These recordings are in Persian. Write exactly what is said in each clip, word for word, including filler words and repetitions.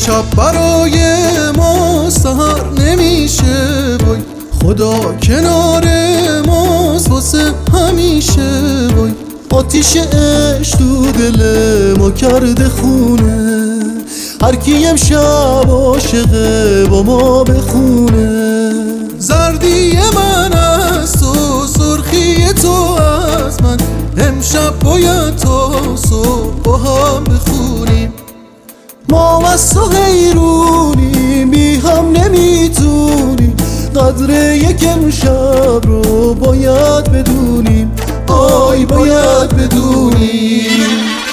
امشب برای ما سحر نمیشه، وای خدا کنار ماست واسه همیشه. وای آتیش عشق تو دل ما کرده خونه، هر کی امشب عاشقه با ما بخونه. زردی من از تو، سرخی تو از من، امشب باید تا صبح با هم بخونیم. ما از تو حیرونیم، بی هم نمیتونیم، قدر یک امشب رو باید بدونیم، آی باید بدونیم.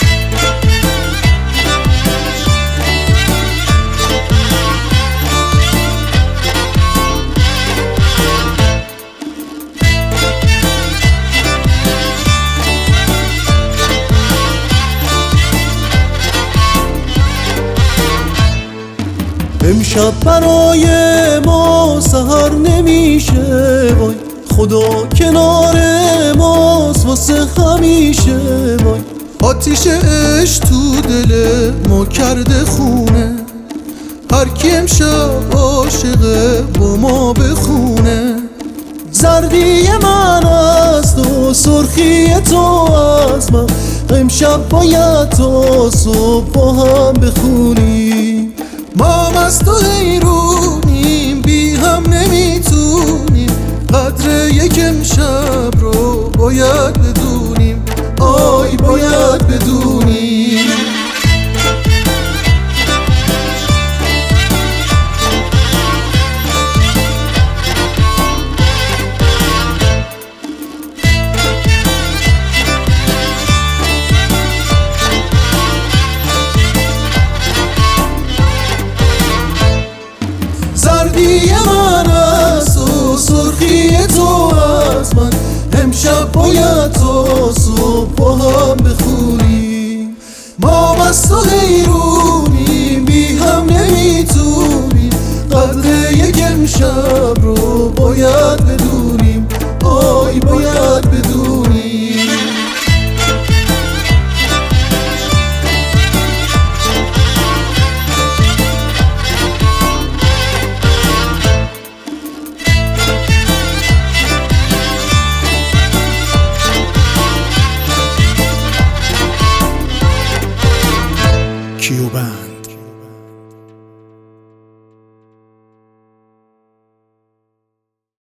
امشب برای ما سحر نمیشه، وای خدا کنار ماست واسه همیشه. وای آتیش عشق تو دل ما کرده خونه، هر کی امشب عاشقه با ما بخونه. زردی من از تو، سرخی تو از من، امشب باید تا صبح با هم بخونیم. ما از تو حیرونیم، بی هم نمیتونیم، قدر یک امشب رو باید بدونیم، آی باید بدونیم. زردی من از تو، سرخی تو از من، امشب باید تا صبح با هم بخونیم. ما از تو حیرونیم، بی هم نمیتونیم، قدر یک امشب